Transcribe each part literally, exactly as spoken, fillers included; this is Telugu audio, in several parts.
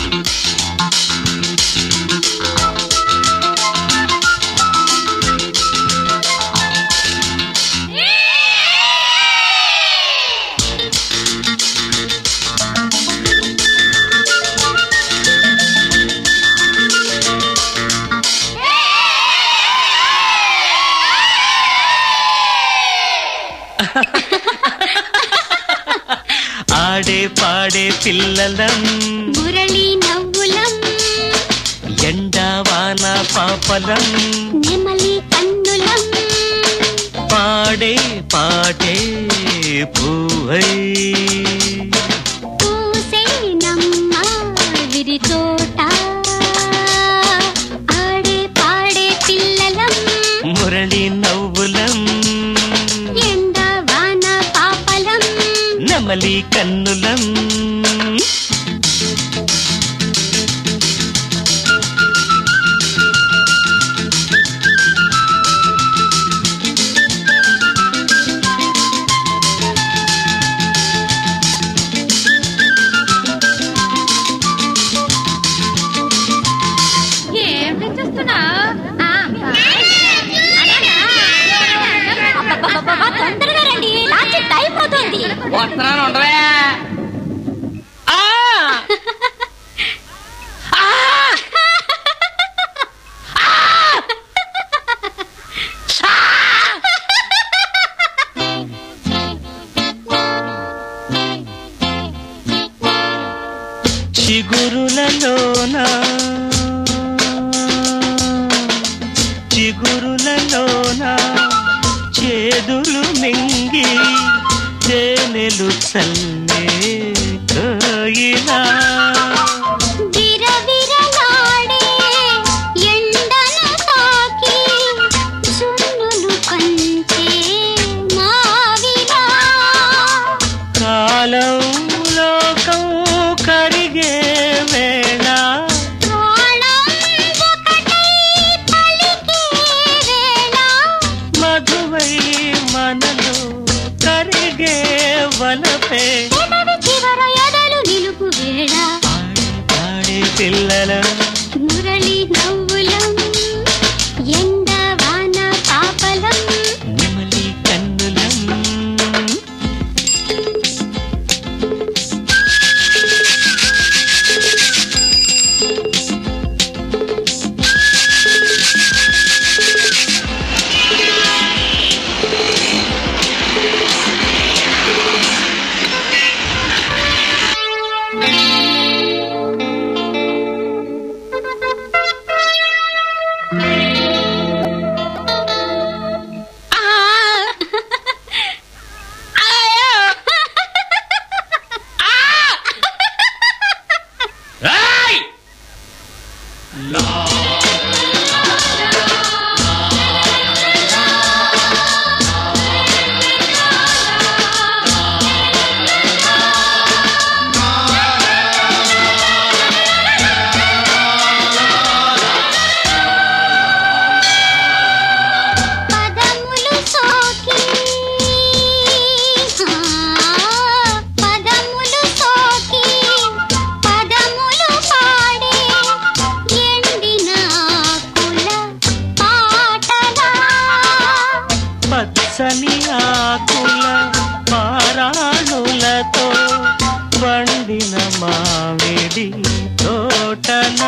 ఆడే పాడే పిల్లలం మురళి నవ్వులం ఎండా వాన పాపలం నెమలి కన్నులం పాడే పాడే పూవై పూసే నమ్మ విరి తోట ఆడే పాడే పిల్లలం మురళి నవ్వులం ఎండా వాన పాపలం నెమలి కన్నులం తొందరగా రండి లాంచ్ టైం అవుతుంది వస్తున్నాను ఉండవే చిగురులలోన చిగురులలోన చేదులు మింగి తేనెలు చల్లే కోయిలా విరవిరలాడే ఎండను తాకి సున్నులు పంచే మావిలా కాలం లోకం కరిగే వేళ ప్రాణం ఒకటై పలికే వేళ మధువై మనలో కరిగే వలపే పెదవి చివర ఎదలు నిలుపు వేళ పాడే పిల్లల మురళి నవ్వులం ఎండ వాన పాపలం నెమలి కన్నులం పదములు సోకి పదములు సోకి పదములు పాడే ఎండిన ఆకుల పాటలా పచ్చని ఆకుల పారాణులతో వండిన మామిడి తోటన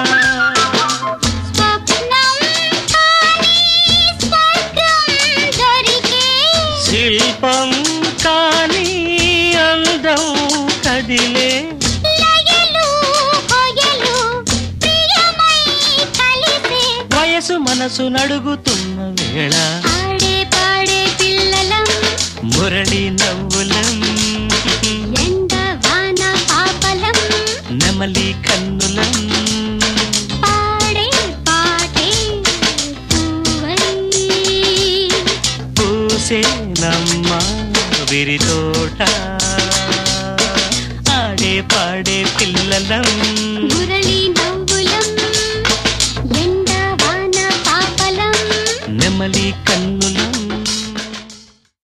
స్వప్నం కాని స్వర్గం దొరికే శిల్పం కాని అందం కదిలే లయలు హొయలు ప్రియమై కలిసే వయసు మనసు నడుగుతున్న వేళ ఆడే పాడే పిల్లలం మురళి నవ్వులం ఎండ వాన పాపలం నెమలి కన్నులం పాడే పాటే పూవై పూసే నమ్మ విరి తోట ఆడే పాడే పిల్లలం మురళి